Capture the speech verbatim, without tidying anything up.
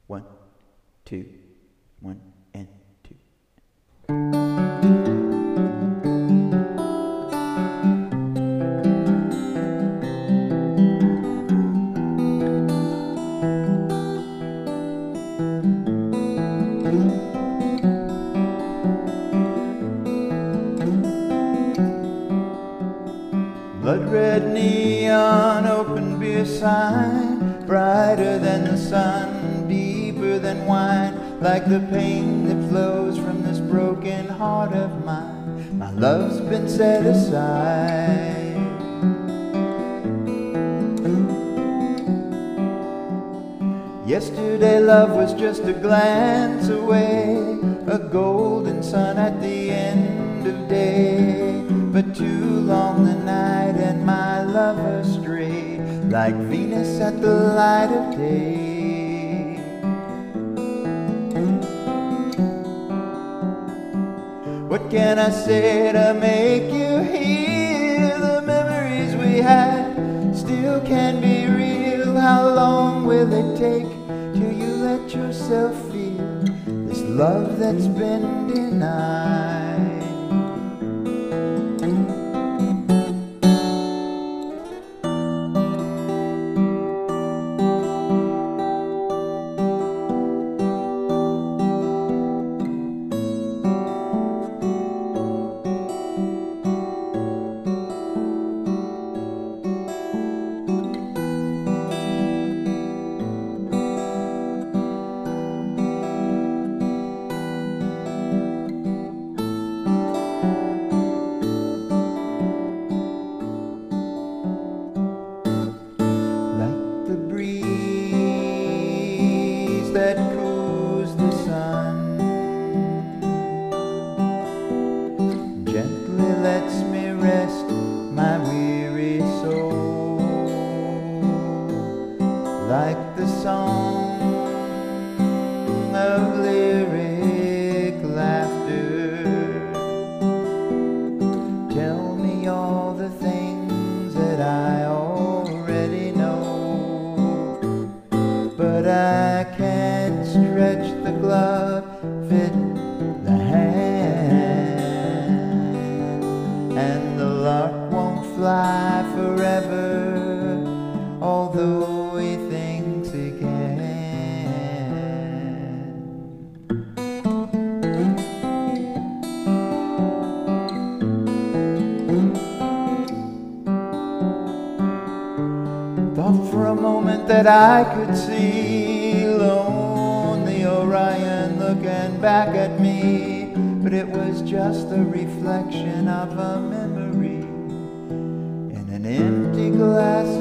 One, two, one, and two. Blood red neon, open beer sign, brighter than the sun, deeper than wine, like the pain that flows from this broken heart of mine. My love's been set aside. Yesterday love was just a glance away, a golden sun at the end of day. But too long the night and my love astray, like Venus at the light of day. What can I say to make you hear? The memories we had still can be real. How long will it take till you let yourself feel this love that's been denied? That cools the sun, gently lets me rest my weary soul, like the song of lyric laughter. Tell me all the things that I already know, but I can't stretch the glove, fit the hand, and the lark won't fly forever, although he thinks he can. Thought for a moment that I could see lonely Orion looking back at me, but it was just the reflection of a memory in an empty glass